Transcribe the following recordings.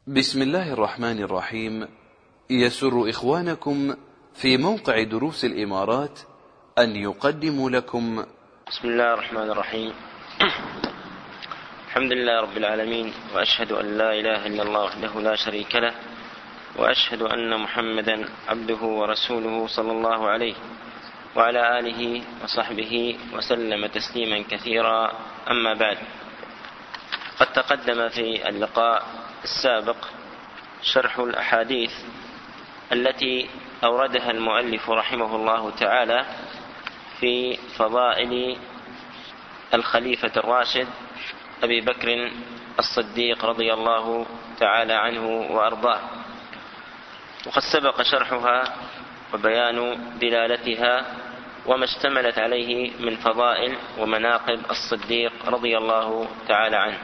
بسم الله الرحمن الرحيم. يسر إخوانكم في موقع دروس الإمارات أن يقدموا لكم بسم الله الرحمن الرحيم. الحمد لله رب العالمين، وأشهد أن لا إله إلا الله وحده لا شريك له، وأشهد أن محمدا عبده ورسوله صلى الله عليه وعلى آله وصحبه وسلم تسليما كثيرا. أما بعد، قد تقدم في اللقاء السابق شرح الأحاديث التي أوردها المؤلف رحمه الله تعالى في فضائل الخليفة الراشد أبي بكر الصديق رضي الله تعالى عنه وأرضاه، وقد سبق شرحها وبيان دلالتها وما اشتملت عليه من فضائل ومناقب الصديق رضي الله تعالى عنه.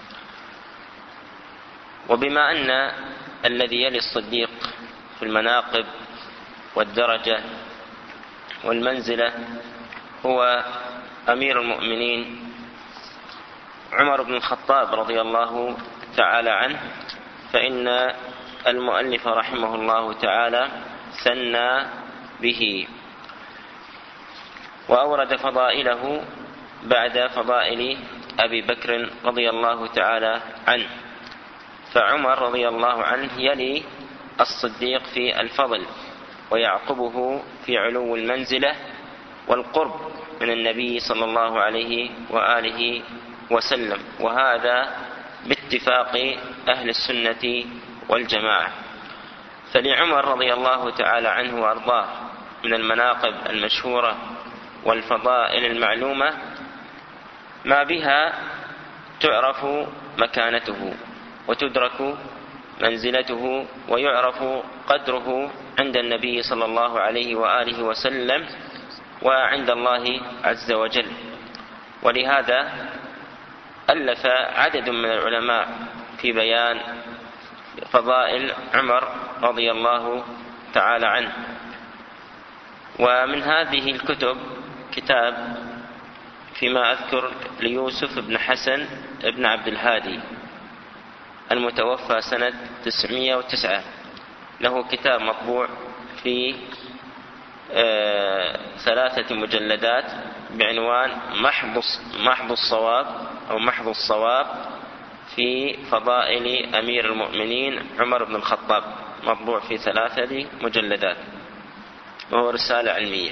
وبما أن الذي يلي الصديق في المناقب والدرجة والمنزلة هو أمير المؤمنين عمر بن الخطاب رضي الله تعالى عنه، فإن المؤلف رحمه الله تعالى ثنى به وأورد فضائله بعد فضائل أبي بكر رضي الله تعالى عنه. فعمر رضي الله عنه يلي الصديق في الفضل، ويعقبه في علو المنزلة والقرب من النبي صلى الله عليه وآله وسلم، وهذا باتفاق أهل السنة والجماعة. فلعمر رضي الله تعالى عنه وأرضاه من المناقب المشهورة والفضائل المعلومة ما بها تعرف مكانته وتدرك منزلته ويعرف قدره عند النبي صلى الله عليه وآله وسلم وعند الله عز وجل. ولهذا ألف عدد من العلماء في بيان فضائل عمر رضي الله تعالى عنه. ومن هذه الكتب كتاب فيما أذكر ليوسف بن حسن بن عبد الهادي المتوفى سنة 909، له كتاب مطبوع في 3 مجلدات بعنوان محض الصواب أو محض الصواب في فضائل أمير المؤمنين عمر بن الخطاب، مطبوع في 3 مجلدات، وهو رسالة علمية.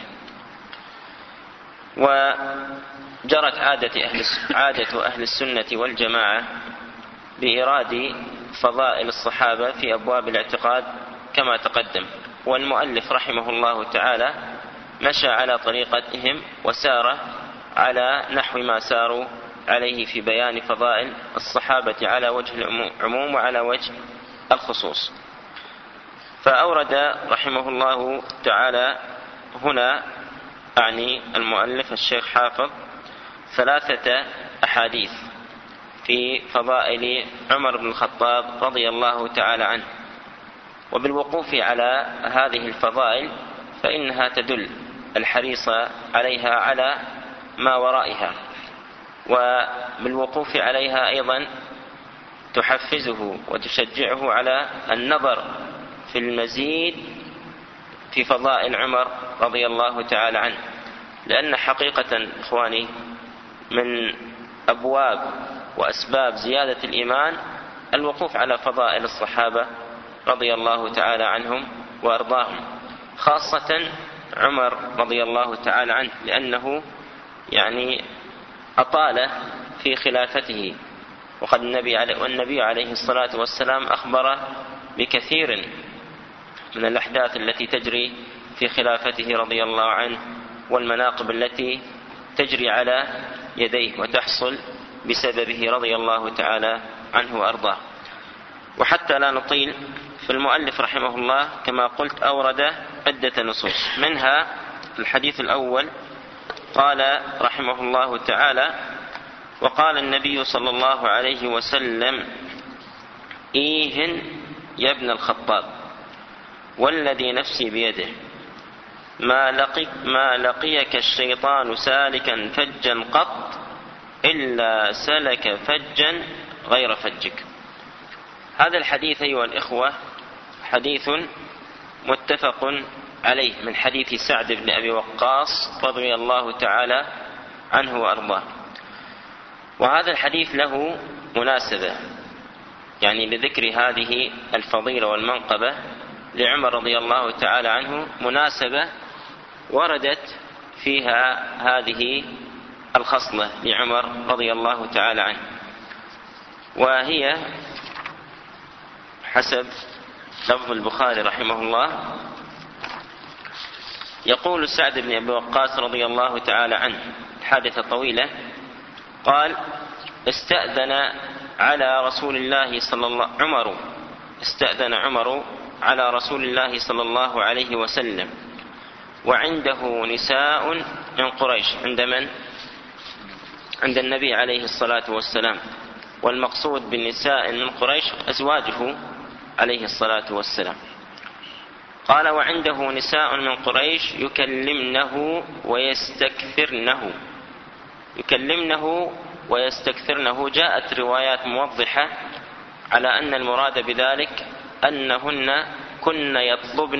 وجرت عادة أهل السنة والجماعة بإيراد فضائل الصحابة في أبواب الاعتقاد كما تقدم، والمؤلف رحمه الله تعالى مشى على طريقتهم وسار على نحو ما ساروا عليه في بيان فضائل الصحابة على وجه العموم وعلى وجه الخصوص. فأورد رحمه الله تعالى هنا، أعني المؤلف الشيخ حافظ، 3 أحاديث في فضائل عمر بن الخطاب رضي الله تعالى عنه. وبالوقوف على هذه الفضائل فإنها تدل الحريص عليها على ما ورائها، وبالوقوف عليها أيضا تحفزه وتشجعه على النظر في المزيد في فضائل عمر رضي الله تعالى عنه. لأن حقيقة إخواني من أبواب وأسباب زيادة الإيمان الوقوف على فضائل الصحابة رضي الله تعالى عنهم وأرضاهم، خاصة عمر رضي الله تعالى عنه، لأنه أطال في خلافته، وقد النبي عليه الصلاة والسلام أخبر بكثير من الأحداث التي تجري في خلافته رضي الله عنه، والمناقب التي تجري على يديه وتحصل بسببه رضي الله تعالى عنه وأرضاه. وحتى لا نطيل، فالمؤلف رحمه الله كما قلت أورد عدة نصوص، منها الحديث الأول قال رحمه الله تعالى: وقال النبي صلى الله عليه وسلم: إيهن يا ابن الخطاب والذي نفسي بيده ما لقيك الشيطان سالكا فجا قط إلا سلك فجا غير فجك. هذا الحديث أيها الإخوة حديث متفق عليه من حديث سعد بن أبي وقاص رضي الله تعالى عنه وأرضاه. وهذا الحديث له مناسبة، يعني لذكر هذه الفضيلة والمنقبة لعمر رضي الله تعالى عنه، مناسبة وردت فيها هذه الخصلة لعمر رضي الله تعالى عنه، وهي حسب لفظ البخاري رحمه الله. يقول سعد بن أبي وقاص رضي الله تعالى عنه حادثة طويلة، قال: استأذن عمر على رسول الله صلى الله عليه وسلم وعنده نساء من قريش. عند من؟ عند النبي عليه الصلاة والسلام، والمقصود بالنساء من قريش أزواجه عليه الصلاة والسلام. قال: وعنده نساء من قريش يكلمنه ويستكثرنه. جاءت روايات موضحة على أن المراد بذلك أنهن كن يطلبن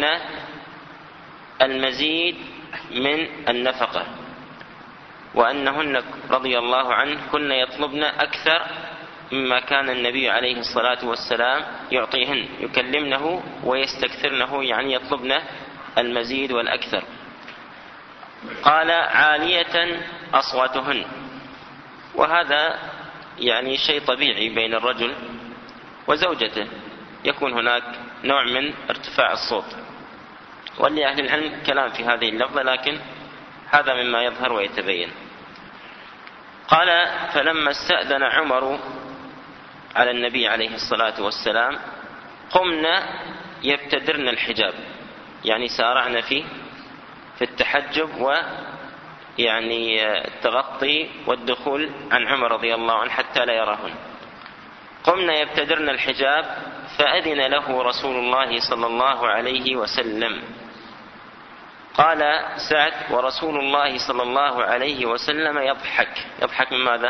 المزيد من النفقة، وأنهن رضي الله عنه كن يطلبن أكثر مما كان النبي عليه الصلاة والسلام يعطيهن. يكلمنه ويستكثرنه يعني يطلبن المزيد والأكثر. قال: عالية أصواتهن. وهذا يعني شيء طبيعي بين الرجل وزوجته، يكون هناك نوع من ارتفاع الصوت، ولأهل العلم كلام في هذه اللفظة، لكن هذا مما يظهر ويتبين. قال: فلما استأذن عمر على النبي عليه الصلاة والسلام قمنا يبتدرن الحجاب، يعني سارعنا في التحجب ويعني التغطي والدخول عن عمر رضي الله عنه حتى لا يراهن. قمنا يبتدرن الحجاب فأذن له رسول الله صلى الله عليه وسلم. قال سعد: ورسول الله صلى الله عليه وسلم يضحك من ماذا؟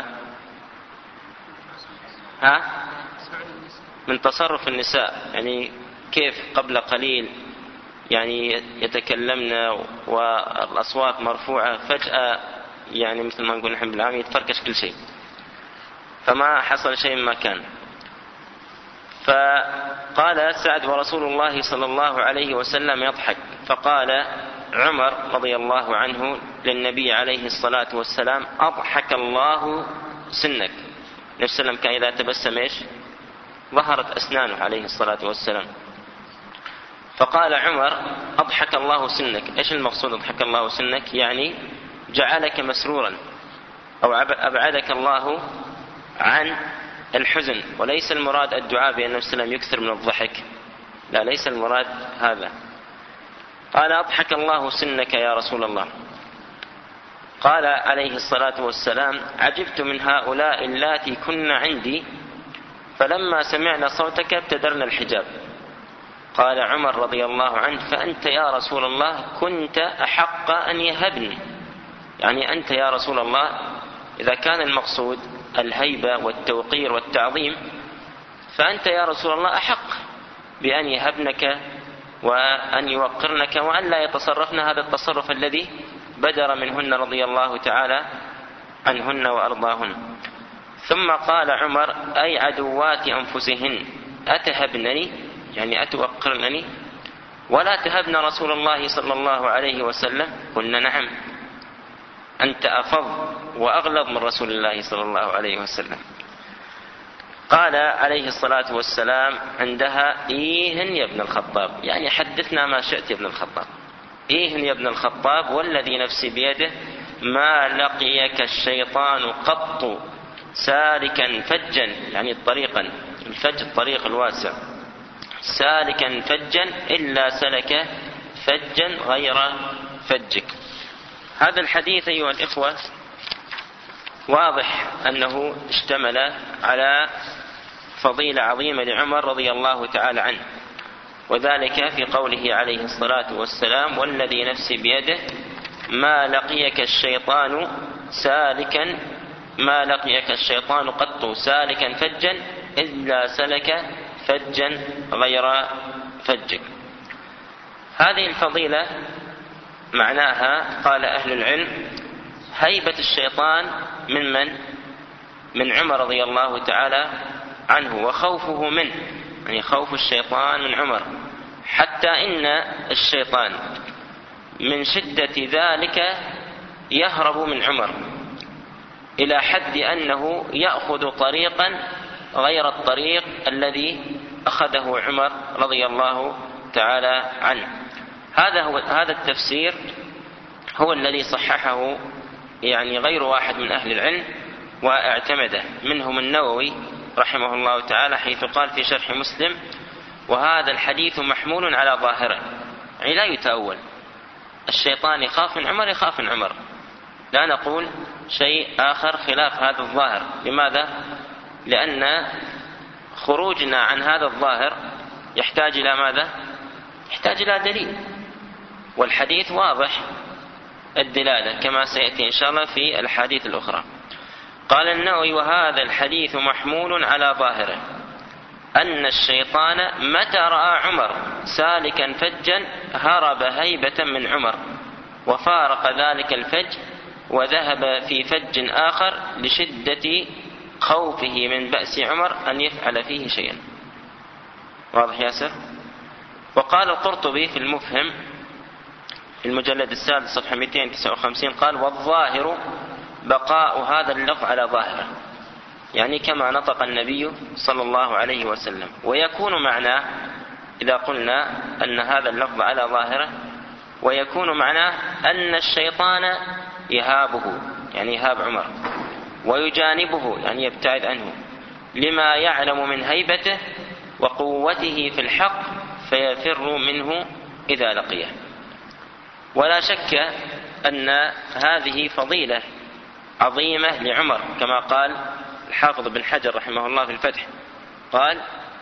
من تصرف النساء، يعني كيف قبل قليل يعني يتكلمن والأصوات مرفوعة، فجأة يعني مثل ما نقول نحن بالعام يتفركش كل شيء، فما حصل شيء مما كان. فقال سعد: ورسول الله صلى الله عليه وسلم يضحك. فقال عمر رضي الله عنه للنبي عليه الصلاة والسلام: أضحك الله سنك. النبي صلى الله عليه وسلم كان إذا تبسم إيش؟ ظهرت أسنانه عليه الصلاة والسلام. فقال عمر: أضحك الله سنك. إيش المقصود أضحك الله سنك؟ يعني جعلك مسرورا، أو أبعدك الله عن الحزن. وليس المراد الدعاء بأن النبي صلى الله عليه وسلم يكثر من الضحك، لا، ليس المراد هذا. قال: أضحك الله سنك يا رسول الله. قال عليه الصلاة والسلام: عجبت من هؤلاء اللاتي كن عندي فلما سمعنا صوتك ابتدرنا الحجاب. قال عمر رضي الله عنه: فأنت يا رسول الله كنت أحق أن يهبني. يعني أنت يا رسول الله، إذا كان المقصود الهيبة والتوقير والتعظيم، فأنت يا رسول الله أحق بأن يهبنك وأن يوقرنك، وأن لا يتصرفن هذا التصرف الذي بدر منهن رضي الله تعالى عنهن وأرضاهن. ثم قال عمر: أي عدوات أنفسهن أتهبنني، يعني أتوقرنني ولا تهبن رسول الله صلى الله عليه وسلم؟ قلنا: نعم، أنت أفض وأغلظ من رسول الله صلى الله عليه وسلم. قال عليه الصلاة والسلام عندها: إيهن يا ابن الخطاب، يعني حدثنا ما شئت يا ابن الخطاب. إيهن يا ابن الخطاب والذي نفسي بيده ما لقيك الشيطان قط سالكا فجا، يعني طريقا، الفج الطريق الواسع، سالكا فجا إلا سلك فجا غير فجك. هذا الحديث أيها الإخوة واضح أنه اشتمل على فضيلة عظيمة لعمر رضي الله تعالى عنه، وذلك في قوله عليه الصلاة والسلام: والذي نفسي بيده ما لقيك الشيطان قط سالكا فجا إلا سلك فجا غير فجك. هذه الفضيلة معناها قال أهل العلم هيبة الشيطان من عمر رضي الله تعالى عنه وخوفه منه، يعني خوف الشيطان من عمر، حتى إن الشيطان من شدة ذلك يهرب من عمر إلى حد أنه يأخذ طريقا غير الطريق الذي أخذه عمر رضي الله تعالى عنه. هذا التفسير هو الذي صححه يعني غير واحد من أهل العلم واعتمده، منهم النووي رحمه الله تعالى، حيث قال في شرح مسلم: وهذا الحديث محمول على ظاهره، يعني لا يتأول. الشيطان يخاف من عمر، يخاف من عمر، لا نقول شيء آخر خلاف هذا الظاهر. لماذا؟ لأن خروجنا عن هذا الظاهر يحتاج إلى ماذا؟ يحتاج إلى دليل، والحديث واضح الدلالة كما سيأتي إن شاء الله في الحديث الأخرى. قال النووي: وهذا الحديث محمول على ظاهره أن الشيطان متى رأى عمر سالكا فجا هرب هيبة من عمر، وفارق ذلك الفج وذهب في فج آخر لشدة خوفه من بأس عمر أن يفعل فيه شيئا. واضح ياسر؟ وقال القرطبي في المفهم في المجلد السادس صفحة 259 قال: والظاهر بقاء هذا اللفظ على ظاهره، يعني كما نطق النبي صلى الله عليه وسلم. ويكون معناه إذا قلنا أن هذا اللفظ على ظاهره، ويكون معناه أن الشيطان يهابه، يعني يهاب عمر، ويجانبه، يعني يبتعد عنه، لما يعلم من هيبته وقوته في الحق فيفر منه إذا لقيه. ولا شك أن هذه فضيلة عظيمة لعمر، كما قال الحافظ بن حجر رحمه الله في الفتح، قال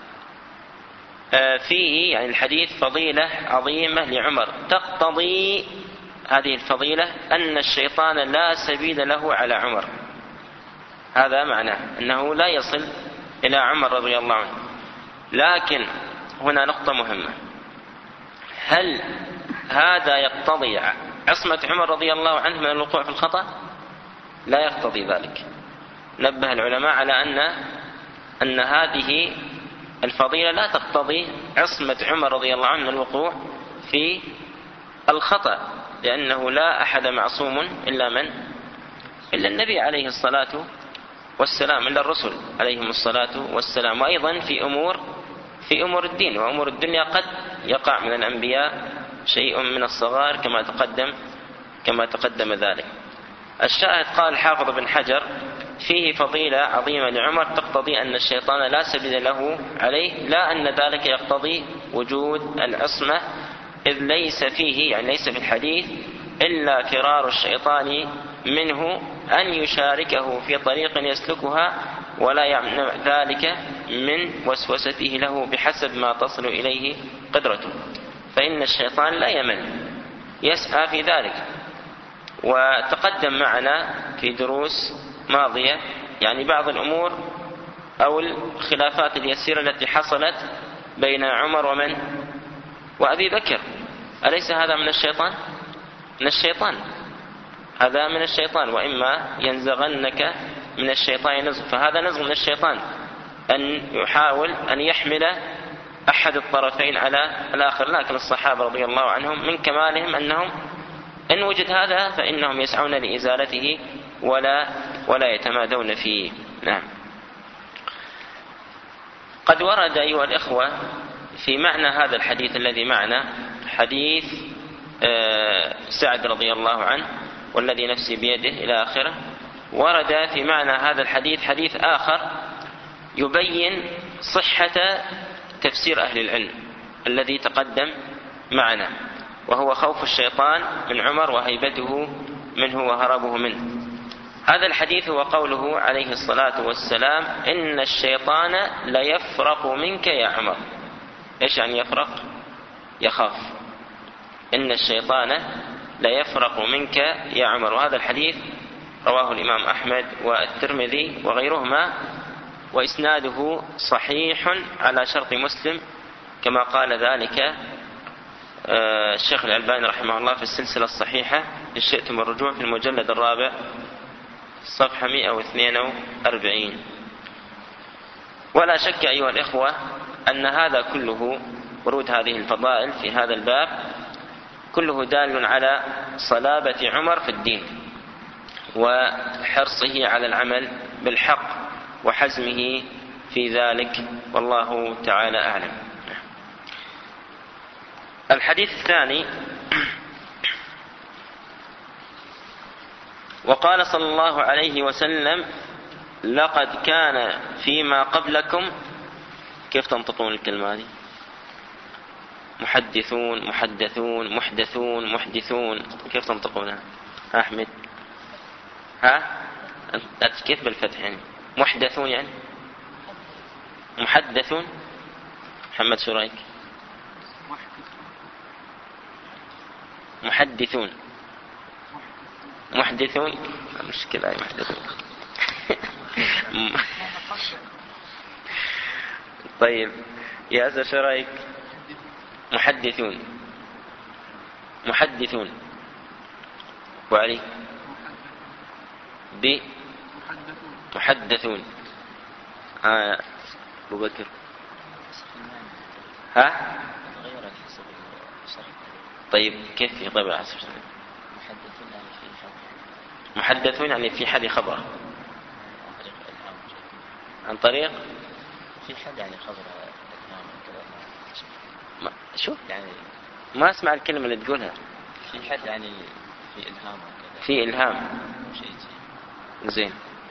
فيه يعني الحديث فضيلة عظيمة لعمر تقتضي هذه الفضيلة أن الشيطان لا سبيل له على عمر. هذا معناه أنه لا يصل إلى عمر رضي الله عنه. لكن هنا نقطة مهمة: هل هذا يقتضي عصمة عمر رضي الله عنه من الوقوع في الخطأ؟ لا يقتضي ذلك. نبه العلماء على أن هذه الفضيلة لا تقتضي عصمة عمر رضي الله عنه من الوقوع في الخطأ، لأنه لا أحد معصوم إلا من؟ إلا النبي عليه الصلاة والسلام، إلا الرسل عليهم الصلاة والسلام. وأيضا في أمور الدين وأمور الدنيا قد يقع من الأنبياء شيء من الصغار كما تقدم ذلك. الشاهد قال الحافظ بن حجر: فيه فضيلة عظيمة لعمر تقتضي أن الشيطان لا سبيل له عليه، لا أن ذلك يقتضي وجود العصمة، إذ ليس فيه يعني ليس في الحديث إلا فرار الشيطان منه أن يشاركه في طريق يسلكها، ولا يمنع ذلك من وسوسته له بحسب ما تصل إليه قدرته. فإن الشيطان لا يمل، يسعى في ذلك. وتقدم معنا في دروس ماضية يعني بعض الأمور أو الخلافات اليسيرة التي حصلت بين عمر وأبي بكر. أليس هذا من الشيطان؟ من الشيطان، هذا من الشيطان. وإما ينزغنك من الشيطان نزغ، فهذا نزغ من الشيطان، أن يحاول أن يحمل أحد الطرفين على الآخر. لكن الصحابة رضي الله عنهم من كمالهم أنهم إن وجد هذا فإنهم يسعون لإزالته ولا يتمادون فيه. نعم. قد ورد أيها الإخوة في معنى هذا الحديث الذي معنا، حديث سعد رضي الله عنه والذي نفسي بيده إلى آخره، ورد في معنى هذا الحديث حديث آخر يبين صحة تفسير أهل العلم الذي تقدم معنا، وهو خوف الشيطان من عمر وهيبته منه وهربه منه. هذا الحديث هو قوله عليه الصلاة والسلام: إن الشيطان ليفرق منك يا عمر. إيش يعني يفرق؟ يخاف. إن الشيطان ليفرق منك يا عمر. وهذا الحديث رواه الإمام أحمد والترمذي وغيرهما، وإسناده صحيح على شرط مسلم كما قال ذلك الشيخ الألباني رحمه الله في السلسلة الصحيحة إن شئتم الرجوع في المجلد الرابع صفحة 142. ولا شك أيها الإخوة أن هذا كله، ورود هذه الفضائل في هذا الباب كله دال على صلابة عمر في الدين وحرصه على العمل بالحق وحزمه في ذلك، والله تعالى أعلم. الحديث الثاني: وقال صلى الله عليه وسلم: لقد كان فيما قبلكم، كيف تنطقون الكلمة هذه؟ محدثون، محدثون، محدثون، محدثون، كيف تنطقونها؟ أحمد كيف بالفتح يعني؟ محدثون يعني محدثون. محمد شو رأيك؟ محدثون محدثون مشكلة أي محدثون. طيب يا أزر شو رأيك؟ محدثون محدثون. وعلي محدثون. أبو بكر طيب كيف يطيب العصر؟ محدثون يعني في حد خبر عن طريق في حد يعني خبر شو يعني ما اسمع الكلمة اللي تقولها. في حد يعني في إلهام في إلهام. زين.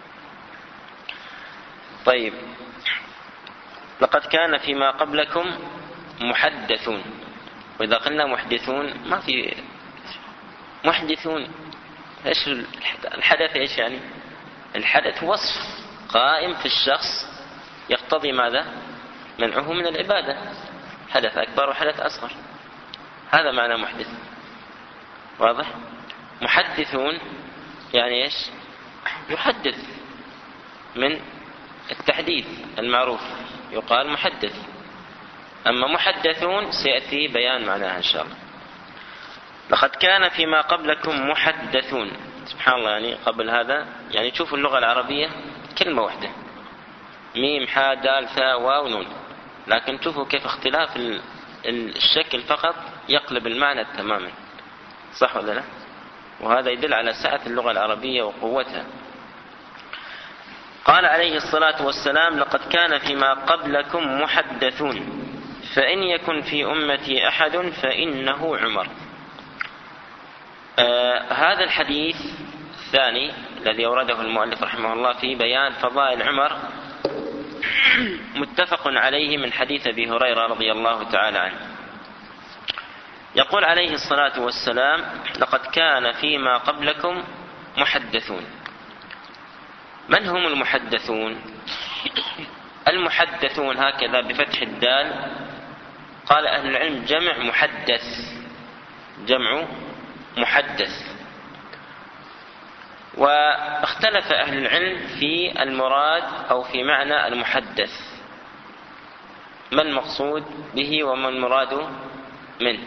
طيب لقد كان فيما قبلكم محدثون. وإذا قلنا محدثون ما في محدثون إيش الحدث؟ إيش يعني الحدث؟ وصف قائم في الشخص يقتضي ماذا؟ منعه من العبادة، حدث أكبر وحدث أصغر، هذا معنى محدث. واضح؟ محدثون يعني إيش؟ يحدث من التحديث المعروف يقال محدث. أما محدثون سيأتي بيان معناها إن شاء الله. لقد كان فيما قبلكم محدثون. سبحان الله، يعني قبل هذا يعني تشوفوا اللغة العربية كلمة واحدة، ميم حاء دال ثاء واو نون، لكن شوفوا كيف اختلاف الشكل فقط يقلب المعنى تماما. صح ولا لا؟ وهذا يدل على سعة اللغة العربية وقوتها. قال عليه الصلاة والسلام: لقد كان فيما قبلكم محدثون فإن يكن في أمتي أحد فإنه عمر. هذا الحديث الثاني الذي أورده المؤلف رحمه الله في بيان فضائل عمر متفق عليه من حديث أبي هريرة رضي الله تعالى عنه. يقول عليه الصلاة والسلام: لقد كان فيما قبلكم محدثون. من هم المحدثون؟ المحدثون هكذا بفتح الدال قال أهل العلم جمع محدث، جمع محدث. واختلف أهل العلم في المراد أو في معنى المحدث، ما المقصود به وما المراد منه.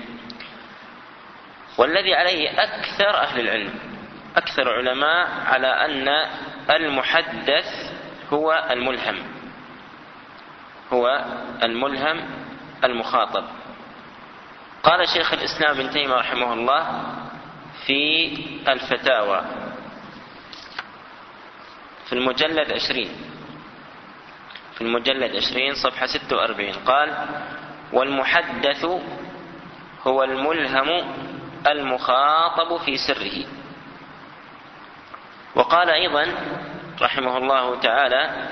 والذي عليه أكثر أهل العلم، أكثر علماء، على أن المحدث هو الملهم، هو الملهم المخاطب. قال شيخ الإسلام ابن تيمية رحمه الله في الفتاوى في المجلد 20 صفحة 46 قال: والمحدث هو الملهم المخاطب في سره. وقال أيضا رحمه الله تعالى: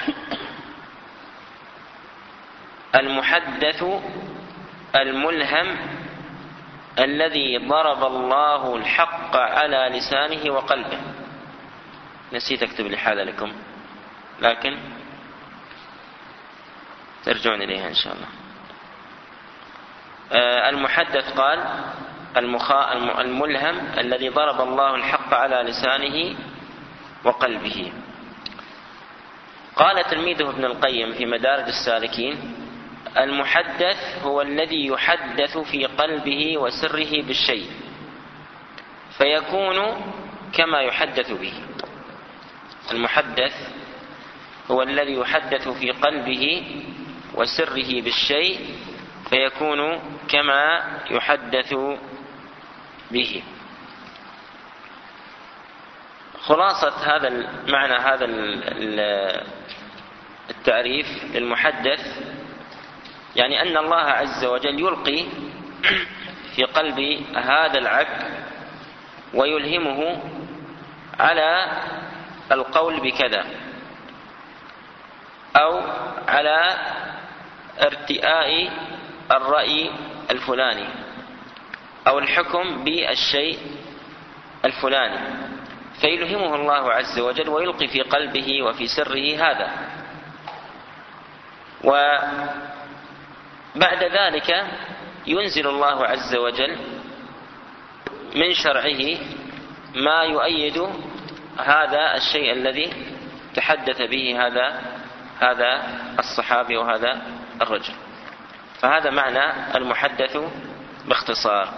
المحدث الملهم الذي ضرب الله الحق على لسانه وقلبه. نسيت أكتب لحالة لكم لكن ترجعون إليها إن شاء الله. المحدث قال الملهم الذي ضرب الله الحق على لسانه وقلبه. قال تلميذه ابن القيم في مدارج السالكين: المحدث هو الذي يحدث في قلبه وسره بالشيء فيكون كما يحدث به. المحدث هو الذي يحدث في قلبه وسره بالشيء فيكون كما يحدث به. خلاصة هذا المعنى، هذا التعريف للمحدث، يعني أن الله عز وجل يلقي في قلب هذا العبد ويلهمه على القول بكذا، أو على ارتئاء الرأي الفلاني، أو الحكم بالشيء الفلاني، فيلهمه الله عز وجل ويلقي في قلبه وفي سره هذا. وبعد ذلك ينزل الله عز وجل من شرعه ما يؤيد هذا الشيء الذي تحدث به هذا الصحابي وهذا الرجل. فهذا معنى المحدث باختصار.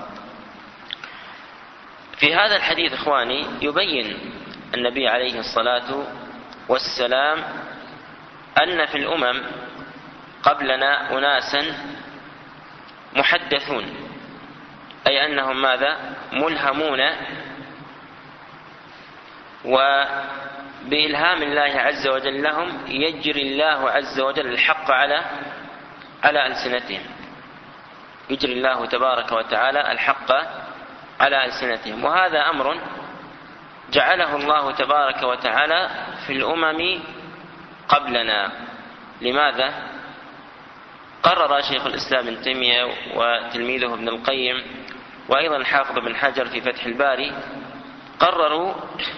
في هذا الحديث إخواني يبين النبي عليه الصلاة والسلام أن في الأمم قبلنا أناسا محدثون، أي أنهم ماذا؟ ملهمون، وبإلهام الله عز وجل لهم يجري الله عز وجل الحق على ألسنتهم، يجري الله تبارك وتعالى الحق على ألسنتهم. وهذا أمر جعله الله تبارك وتعالى في الأمم قبلنا. لماذا؟ قرر شيخ الإسلام ابن تيمية وتلميذه ابن القيم وأيضا الحافظ بن حجر في فتح الباري، قرروا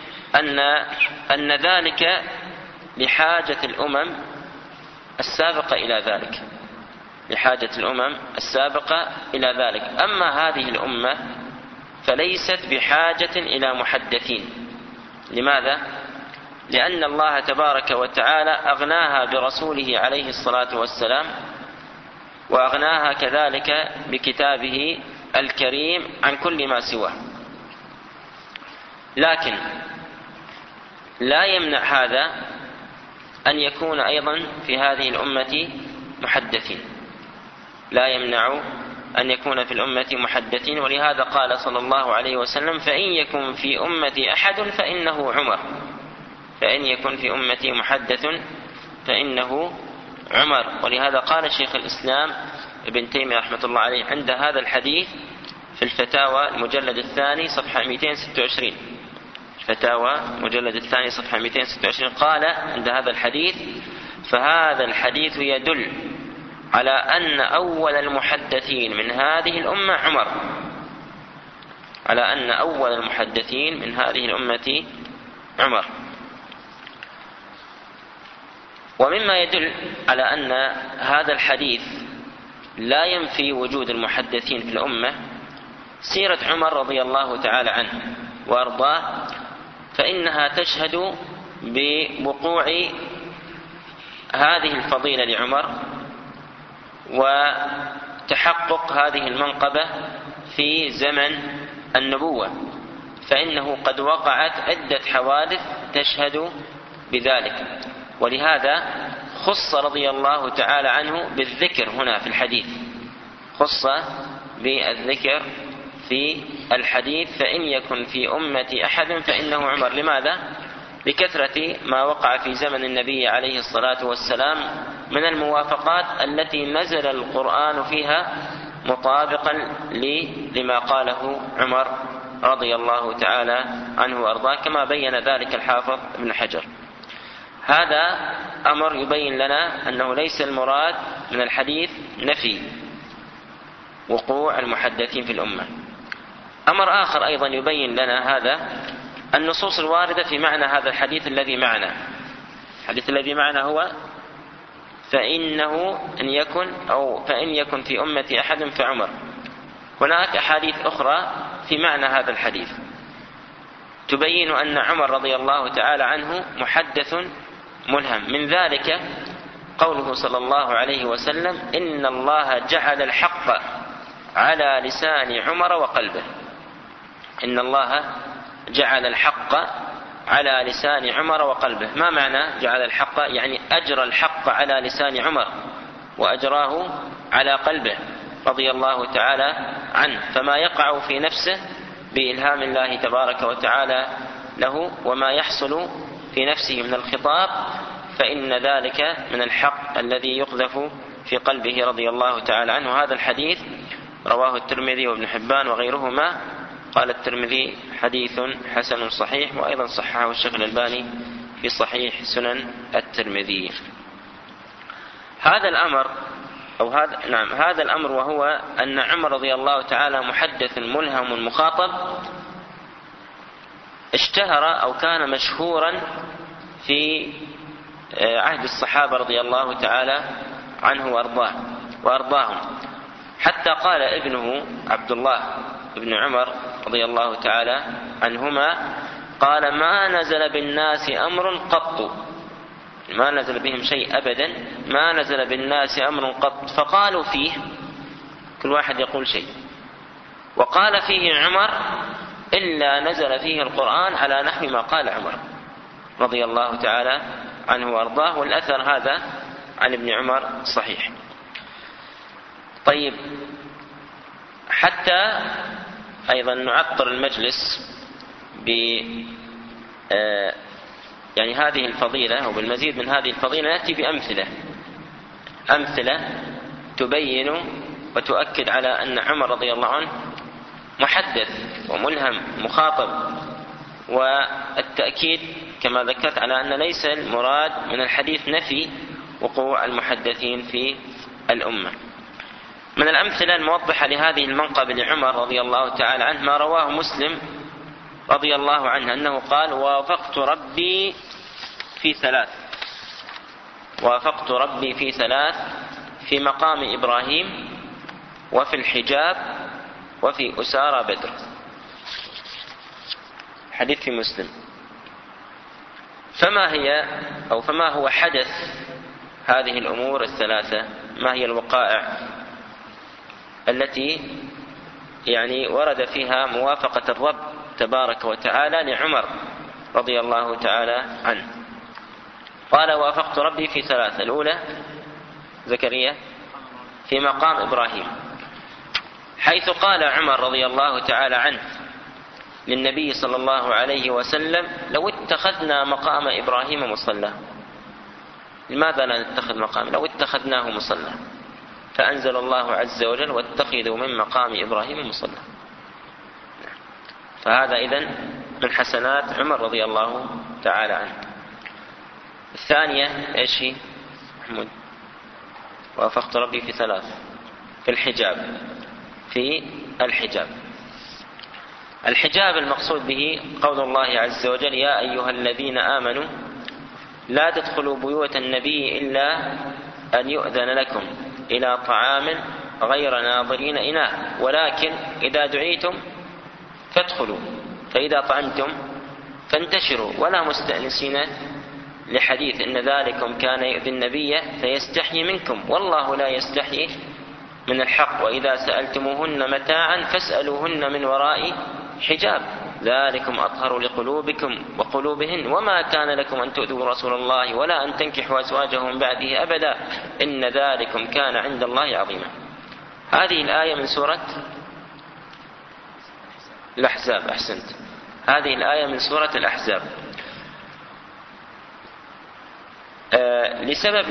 أن ذلك لحاجة الأمم السابقة إلى ذلك، لحاجة الأمم السابقة إلى ذلك. أما هذه الأمة فليست بحاجة إلى محدثين. لماذا؟ لأن الله تبارك وتعالى أغناها برسوله عليه الصلاة والسلام، وأغناها كذلك بكتابه الكريم عن كل ما سواه. لكن لا يمنع هذا أن يكون أيضا في هذه الأمة محدثين، لا يمنع أن يكون في الأمة محدثين. ولهذا قال صلى الله عليه وسلم: فإن يكن في أمتي أحد فإنه عمر، فإن يكن في أمتي محدث فإنه عمر. ولهذا قال شيخ الإسلام ابن تيمية رحمة الله عليه عند هذا الحديث في الفتاوى المجلد الثاني صفحة 226، الفتاوى المجلد الثاني صفحة 226، قال عند هذا الحديث: فهذا الحديث يدل على أن أول المحدثين من هذه الأمة عمر، على أن أول المحدثين من هذه الأمة عمر. ومما يدل على أن هذا الحديث لا ينفي وجود المحدثين في الأمة سيرة عمر رضي الله تعالى عنه وأرضاه، فإنها تشهد بوقوع هذه الفضيلة لعمر وتحقق هذه المنقبة في زمن النبوة، فإنه قد وقعت عدة حوادث تشهد بذلك. ولهذا خص رضي الله تعالى عنه بالذكر هنا في الحديث، خص بالذكر في الحديث: فإن يكن في أمتي أحد فإنه عمر. لماذا؟ لكثرة ما وقع في زمن النبي عليه الصلاة والسلام من الموافقات التي نزل القرآن فيها مطابقا لما قاله عمر رضي الله تعالى عنه وأرضاه، كما بين ذلك الحافظ ابن حجر. هذا أمر يبين لنا أنه ليس المراد من الحديث نفي وقوع المحدثين في الأمة. أمر آخر أيضا يبين لنا هذا النصوص الواردة في معنى هذا الحديث الذي معنا. الحديث الذي معنا هو: فإن يكن في أمتي أحد فعمر. هناك أحاديث أخرى في معنى هذا الحديث تبين أن عمر رضي الله تعالى عنه محدث ملهم. من ذلك قوله صلى الله عليه وسلم: إن الله جعل الحق على لسان عمر وقلبه. إن الله جعل الحق على لسان عمر وقلبه. ما معنى جعل الحق؟ يعني أجرى الحق على لسان عمر وأجراه على قلبه رضي الله تعالى عنه، فما يقع في نفسه بإلهام الله تبارك وتعالى له وما يحصل في نفسه من الخطاب فإن ذلك من الحق الذي يقذف في قلبه رضي الله تعالى عنه. هذا الحديث رواه الترمذي وابن حبان وغيرهما. قال الترمذي: حديث حسن صحيح، وأيضا صححه الشيخ الألباني في صحيح سنن الترمذي. هذا الأمر وهو أن عمر رضي الله تعالى محدث ملهم مخاطب، اشتهر أو كان مشهورا في عهد الصحابة رضي الله تعالى عنه وأرضاهم، حتى قال ابنه عبد الله ابن عمر رضي الله تعالى عنهما: قال: ما نزل بالناس أمر قط، ما نزل بهم شيء أبدا، ما نزل بالناس أمر قط فقالوا فيه، كل واحد يقول شيء، وقال فيه عمر إلا نزل فيه القرآن على نحو ما قال عمر رضي الله تعالى عنه وأرضاه. والأثر هذا عن ابن عمر صحيح. طيب، حتى أيضا نعطر المجلس يعني هذه الفضيلة وبالمزيد من هذه الفضيلة نأتي بأمثلة تبين وتؤكد على أن عمر رضي الله عنه محدث وملهم مخاطب، والتأكيد كما ذكرت على أن ليس المراد من الحديث نفي وقوع المحدثين في الأمة. من الأمثلة الموضحة لهذه المنقبة لعمر رضي الله تعالى عنه ما رواه مسلم رضي الله عنه أنه قال: وافقت ربي في ثلاث: في مقام إبراهيم، وفي الحجاب، وفي أسارى بدر. حديث في مسلم. فما هو حدث هذه الأمور الثلاثة؟ ما هي الوقائع التي يعني ورد فيها موافقة الرب تبارك وتعالى لعمر رضي الله تعالى عنه؟ قال: وافقت ربي في ثلاثة. الأولى زكريا في مقام إبراهيم، حيث قال عمر رضي الله تعالى عنه للنبي صلى الله عليه وسلم: لو اتخذنا مقام إبراهيم مصلى. لماذا لا نتخذ مقام؟ لو اتخذناه مصلى. فأنزل الله عز وجل: واتخذوا من مقام إبراهيم مصلى. فهذا إذن من حسنات عمر رضي الله تعالى عنه. الثانية إيش هي محمود؟ وافقت ربي في ثلاث: في الحجاب المقصود به قول الله عز وجل: يا أيها الذين آمنوا لا تدخلوا بيوت النبي إلا أن يؤذن لكم إلى طعام غير ناظرين إناه، ولكن إذا دعيتم فادخلوا، فإذا طعمتم فانتشروا ولا مستأنسين لحديث، إن ذلكم كان يؤذي النبي فيستحيي منكم والله لا يستحيي من الحق، وإذا سألتموهن متاعا فاسألوهن من وراء حجاب، ذلكم أطهر لقلوبكم وقلوبهن، وما كان لكم أن تؤذوا رسول الله ولا أن تنكحوا أزواجه من بعده أبدا، إن ذلكم كان عند الله عظيما. هذه الآية من سورة الأحزاب. أحسنت، هذه الآية من سورة الأحزاب. لسبب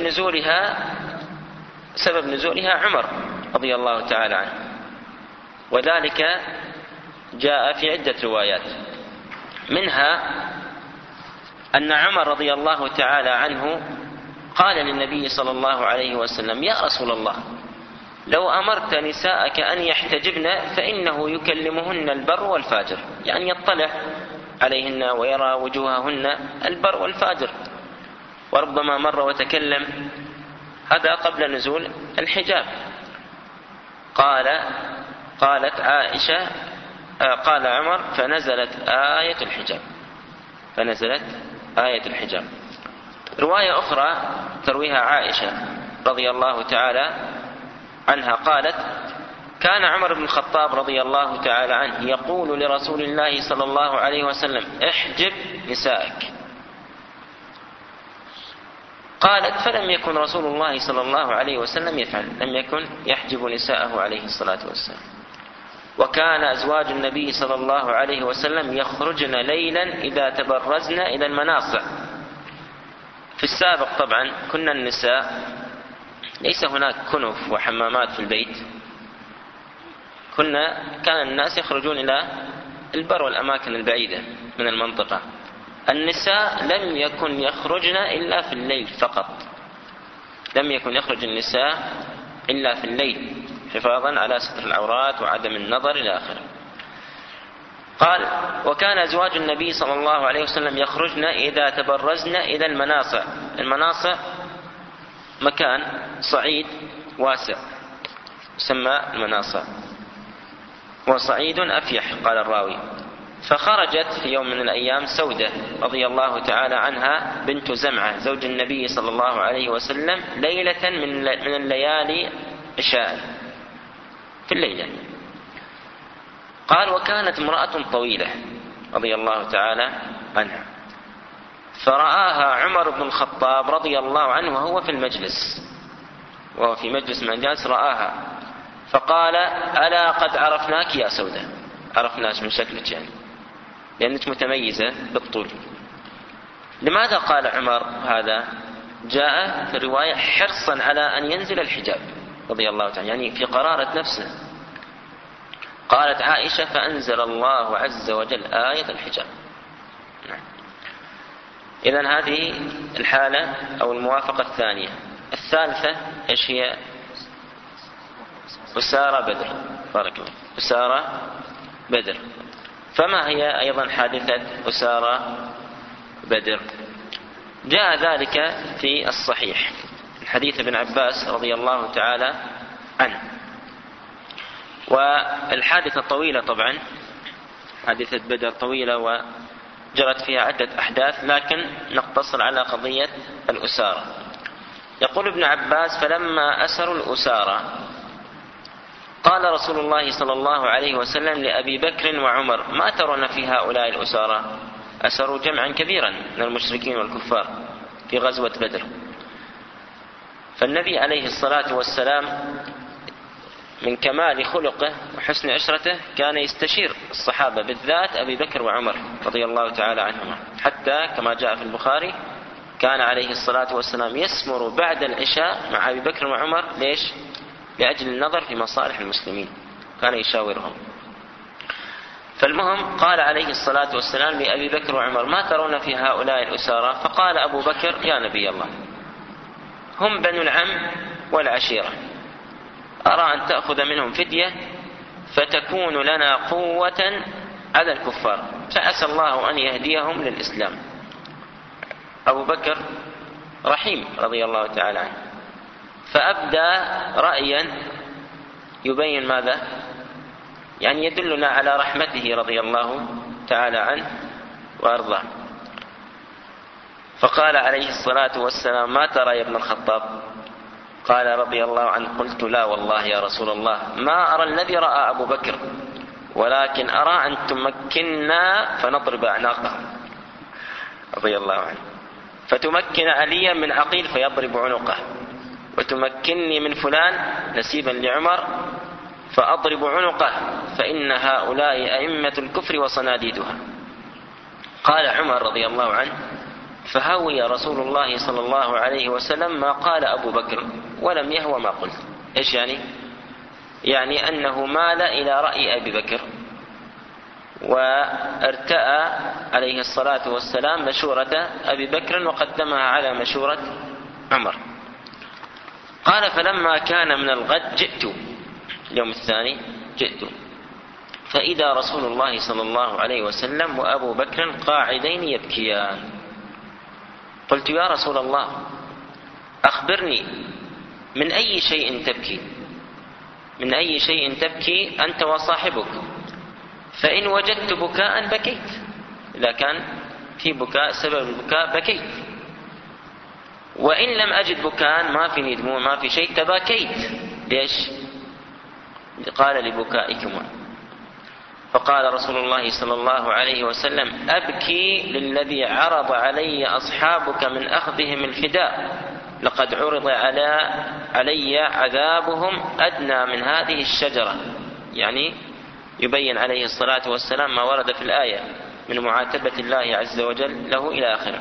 نزولها عمر رضي الله تعالى عنه، وذلك جاء في عدة روايات، منها أن عمر رضي الله تعالى عنه قال للنبي صلى الله عليه وسلم: يا رسول الله، لو أمرت نساءك أن يحتجبن فإنه يكلمهن البر والفاجر، يعني يطلع عليهن ويرى وجوههن البر والفاجر، وربما مر وتكلم. هذا قبل نزول الحجاب. قالت عائشة قال عمر: فنزلت آية الحجاب. رواية أخرى ترويها عائشة رضي الله تعالى عنها قالت: كان عمر بن الخطاب رضي الله تعالى عنه يقول لرسول الله صلى الله عليه وسلم: احجب نسائك. قالت: فلم يكن رسول الله صلى الله عليه وسلم يفعل، لم يكن يحجب نساءه عليه الصلاة والسلام. وكان أزواج النبي صلى الله عليه وسلم يخرجن ليلا إذا تبرزن إلى المناصع. في السابق طبعا كنا النساء ليس هناك كنف وحمامات في البيت، كان الناس يخرجون إلى البر والأماكن البعيدة من المنطقة. النساء لم يكن يخرجن إلا في الليل فقط، لم يكن يخرج النساء إلا في الليل حفاظا على ستر العورات وعدم النظر إلى آخره. قال: وكان أزواج النبي صلى الله عليه وسلم يخرجن إذا تبرزن إلى المناصع. المناصع مكان صعيد واسع يسمى المناصع، وصعيد أفيح قال الراوي. فخرجت في يوم من الأيام سودة رضي الله تعالى عنها بنت زمعة زوج النبي صلى الله عليه وسلم ليلة من الليالي عشاء في الليلة. قال: وكانت امرأة طويلة رضي الله تعالى عنها، فرآها عمر بن الخطاب رضي الله عنه وهو في المجلس، وهو في مجلس من الجالس رآها، فقال: ألا قد عرفناك يا سودة، عرفناك من شكلك يعني لأنك متميزة بالطول. لماذا قال عمر هذا؟ جاء في الرواية حرصا على أن ينزل الحجاب رضي الله تعالى، يعني في قرارة نفسه. قالت عائشة: فأنزل الله عز وجل آية الحجاب. إذن هذه الحالة أو الموافقة الثانية. الثالثة إيش هي؟ أسارى بدر. بارك الله. أسارى بدر. فما هي أيضا حادثة أسارى بدر؟ جاء ذلك في الصحيح حديث ابن عباس رضي الله تعالى عنه. والحادثة طويلة طبعا، حادثة بدر طويلة وجرت فيها عدة أحداث، لكن نقتصر على قضية الأسارة. يقول ابن عباس: فلما أسروا الأسارة قال رسول الله صلى الله عليه وسلم لأبي بكر وعمر: ما ترون في هؤلاء الأسارة؟ أسروا جمعا كبيرا من المشركين والكفار في غزوة بدر. فالنبي عليه الصلاة والسلام من كمال خلقه وحسن عشرته كان يستشير الصحابة، بالذات أبي بكر وعمر رضي الله تعالى عنهما، حتى كما جاء في البخاري كان عليه الصلاة والسلام يسمر بعد العشاء مع أبي بكر وعمر. ليش؟ لأجل النظر في مصالح المسلمين، كان يشاورهم. فالمهم قال عليه الصلاة والسلام لأبي بكر وعمر: ما ترون في هؤلاء الأسارة؟ فقال أبو بكر: يا نبي الله، هم بنو العم والعشيرة، أرى أن تأخذ منهم فدية فتكون لنا قوة على الكفار، فعسى الله أن يهديهم للإسلام. أبو بكر رحيم رضي الله تعالى عنه، فأبدى رأيا يبين ماذا؟ يعني يدلنا على رحمته رضي الله تعالى عنه وأرضاه. فقال عليه الصلاة والسلام: ما ترى يا ابن الخطاب؟ قال رضي الله عنه: قلت: لا والله يا رسول الله، ما أرى الذي رأى أبو بكر، ولكن أرى أن تمكننا فنضرب أعناقهم رضي الله عنه، فتمكن عليا من عقيل فيضرب عنقه، وتمكنني من فلان نسيبا لعمر فأضرب عنقه، فإن هؤلاء أئمة الكفر وصناديدها. قال عمر رضي الله عنه: فهوي رسول الله صلى الله عليه وسلم ما قال أبو بكر ولم يهوى ما قلت. إيش يعني؟ يعني أنه مال إلى رأي أبي بكر، وارتأى عليه الصلاة والسلام مشورة أبي بكر وقدمها على مشورة عمر. قال: فلما كان من الغد جئت، اليوم الثاني جئت، فإذا رسول الله صلى الله عليه وسلم وأبو بكر قاعدين يبكيان. قلت: يا رسول الله، أخبرني من أي شيء تبكي؟ من أي شيء تبكي أنت وصاحبك؟ فإن وجدت بكاء بكيت، إذا كان في بكاء سبب البكاء بكيت. وإن لم أجد بكاء، ما في دموع ما في شيء، تباكيت. ليش؟ قال لبكائكما. فقال رسول الله صلى الله عليه وسلم: أبكي للذي عرض علي أصحابك من أخذهم الفداء، لقد عرض علي عذابهم أدنى من هذه الشجرة. يعني يبين عليه الصلاة والسلام ما ورد في الآية من معاتبة الله عز وجل له إلى آخره.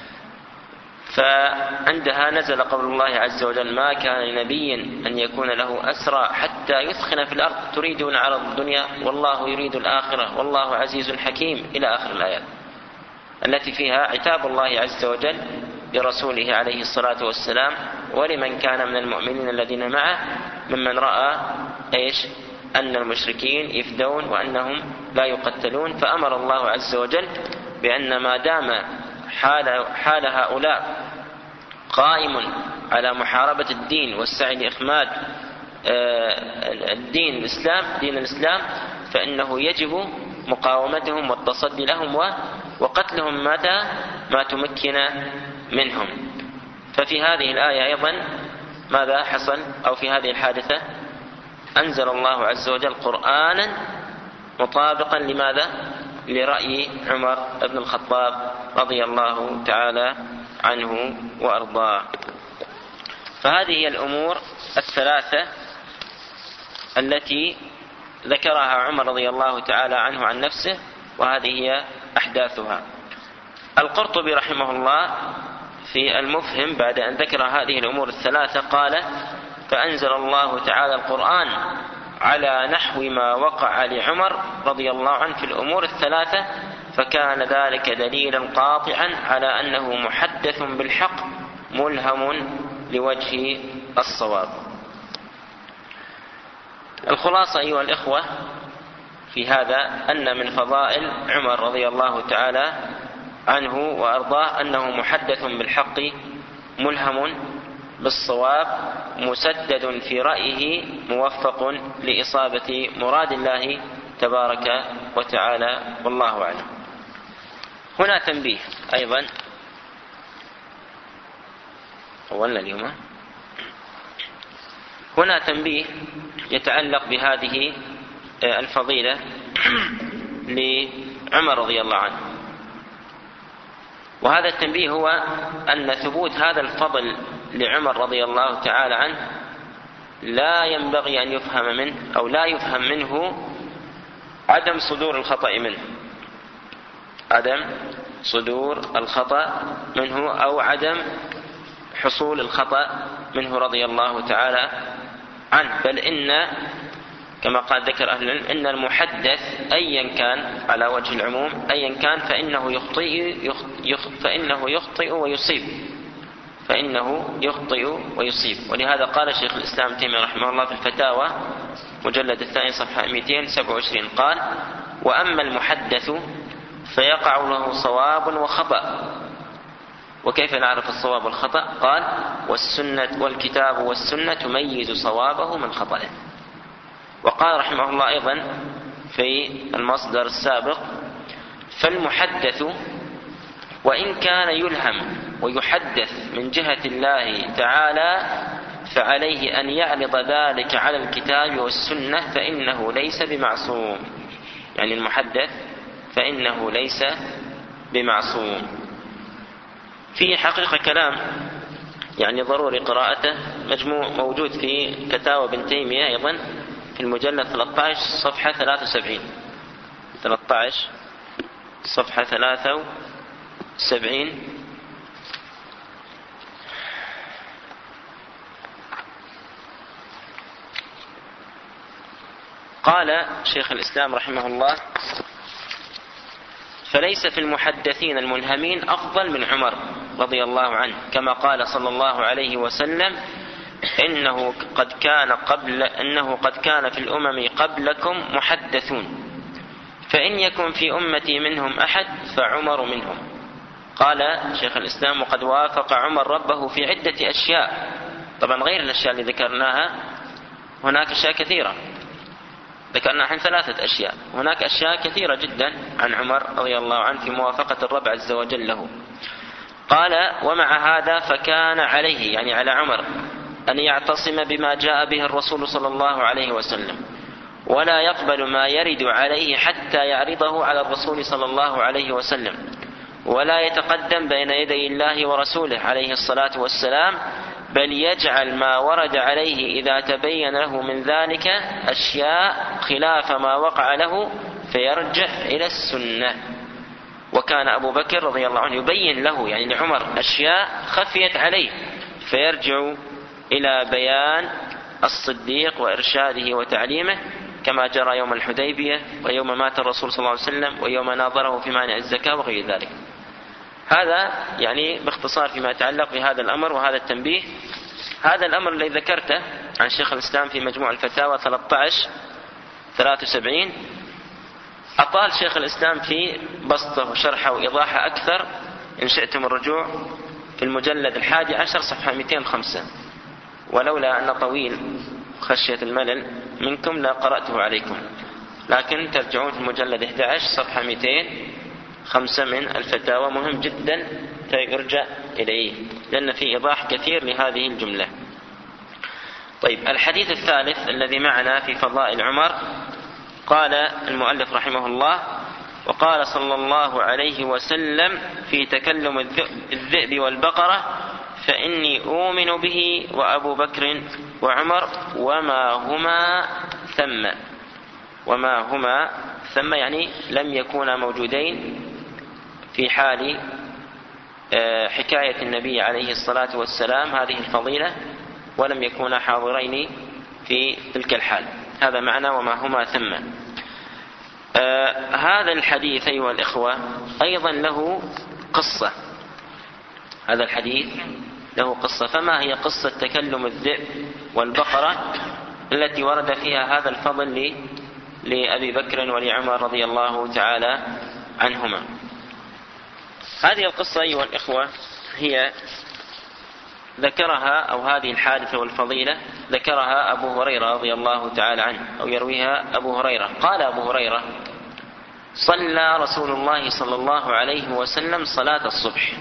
فعندها نزل قول الله عز وجل: ما كان لنبي أن يكون له أسرى حتى يثخن في الأرض تريدون عرض الدنيا والله يريد الآخرة والله عزيز حكيم، إلى آخر الآيات التي فيها عتاب الله عز وجل لرسوله عليه الصلاة والسلام ولمن كان من المؤمنين الذين معه ممن رأى أن المشركين يفدون وأنهم لا يقتلون. فأمر الله عز وجل بأن ما دام حال هؤلاء قائم على محاربة الدين والسعي لإخماد دين الإسلام، فإنه يجب مقاومتهم والتصدي لهم وقتلهم متى ما تمكن منهم. ففي هذه الآية أيضا ماذا حصل؟ أو في هذه الحادثة أنزل الله عز وجل قرآنا مطابقا لماذا؟ لرأي عمر بن الخطاب رضي الله تعالى عنه وأرضاه. فهذه هي الأمور الثلاثة التي ذكرها عمر رضي الله تعالى عنه عن نفسه، وهذه هي أحداثها. القرطبي رحمه الله في المفهم بعد أن ذكر هذه الأمور الثلاثة قال: فأنزل الله تعالى القرآن على نحو ما وقع لعمر رضي الله عنه في الأمور الثلاثة، فكان ذلك دليلا قاطعا على أنه محدث بالحق ملهم لوجه الصواب. الخلاصة أيها الإخوة في هذا أن من فضائل عمر رضي الله تعالى عنه وأرضاه أنه محدث بالحق ملهم بالصواب مسدد في رأيه موفق لإصابة مراد الله تبارك وتعالى، والله أعلم. هنا تنبيه أيضا أولنا اليوم، هنا تنبيه يتعلق بهذه الفضيلة لعمر رضي الله عنه، وهذا التنبيه هو أن ثبوت هذا الفضل لعمر رضي الله تعالى عنه لا ينبغي أن يفهم منه أو لا يفهم منه عدم صدور الخطأ منه، عدم صدور الخطأ منه أو عدم حصول الخطأ منه رضي الله تعالى عنه، بل إن كما قال ذكر أهل العلم إن المحدث أيا كان على وجه العموم أيا كان فإنه يخطئ ويصيب. ولهذا قال شيخ الإسلام تيمية رحمه الله في الفتاوى مجلد الثاني صفحة 227 قال: وأما المحدث فيقع له صواب وخطأ. وكيف نعرف الصواب والخطأ؟ قال: والسنة والكتاب والسنة تميز صوابه من خطأه. وقال رحمه الله أيضا في المصدر السابق: فالمحدث وإن كان يلهم ويحدث من جهة الله تعالى فعليه أن يعرض ذلك على الكتاب والسنة فإنه ليس بمعصوم. يعني المحدث فإنه ليس بمعصوم. في حقيقة كلام يعني ضروري قراءته مجموع موجود في فتاوى ابن تيمية أيضا في المجلد 13 صفحة 73 صفحة 73 قال شيخ الإسلام رحمه الله: فليس في المحدثين الملهمين أفضل من عمر رضي الله عنه، كما قال صلى الله عليه وسلم: إنه قد كان في الأمم قبلكم محدثون، فإن يكن في أمتي منهم أحد فعمر منهم. قال شيخ الإسلام: وقد وافق عمر ربه في عدة أشياء، طبعا غير الأشياء اللي ذكرناها، هناك أشياء كثيرة ذكرنا عن 3 أشياء، هناك أشياء كثيرة جدا عن عمر رضي الله عنه في موافقة الرب عز وجل له. قال: ومع هذا فكان عليه، يعني على عمر، أن يعتصم بما جاء به الرسول صلى الله عليه وسلم، ولا يقبل ما يرد عليه حتى يعرضه على الرسول صلى الله عليه وسلم، ولا يتقدم بين يدي الله ورسوله عليه الصلاة والسلام، بل يجعل ما ورد عليه إذا تبين له من ذلك أشياء خلاف ما وقع له فيرجع إلى السنة. وكان أبو بكر رضي الله عنه يبين له، يعني لعمر، أشياء خفيت عليه فيرجع إلى بيان الصديق وإرشاده وتعليمه، كما جرى يوم الحديبية ويوم مات الرسول صلى الله عليه وسلم ويوم ناظره في مانع الزكاة وغير ذلك. هذا يعني باختصار فيما يتعلق بهذا الأمر وهذا التنبيه. هذا الأمر الذي ذكرته عن شيخ الإسلام في مجموع الفتاوى 13-73 أطال شيخ الإسلام في بسطه وشرحه وإيضاحه أكثر، إن شئتم الرجوع في المجلد 11 صفحة 205، ولولا أن طويل خشية الملل منكم لا قرأته عليكم، لكن ترجعون في المجلد 11 صفحة 205 من الفتاوى، مهم جدا فيرجع إليه لأن فيه إيضاح كثير لهذه الجملة. طيب، الحديث الثالث الذي معنا في فضائل عمر، قال المؤلف رحمه الله: وقال صلى الله عليه وسلم في تكلم الذئب والبقرة: فإني أؤمن به وأبو بكر وعمر وما هما ثم. وما هما ثم يعني لم يكونا موجودين في حال حكاية النبي عليه الصلاة والسلام هذه الفضيلة، ولم يكونا حاضرين في تلك الحال. هذا معنى وما هما ثم. هذا الحديث أيها الإخوة أيضا له قصة. هذا الحديث له قصة. فما هي قصة تكلم الذئب والبقرة التي ورد فيها هذا الفضل لأبي بكر ولعمر رضي الله تعالى عنهما؟ هذه القصة أيها الإخوة هي ذكرها، أو هذه الحادثة والفضيلة ذكرها أبو هريرة رضي الله تعالى عنه، أو يرويها أبو هريرة. قال أبو هريرة: صلى رسول الله صلى الله عليه وسلم صلاة الصبح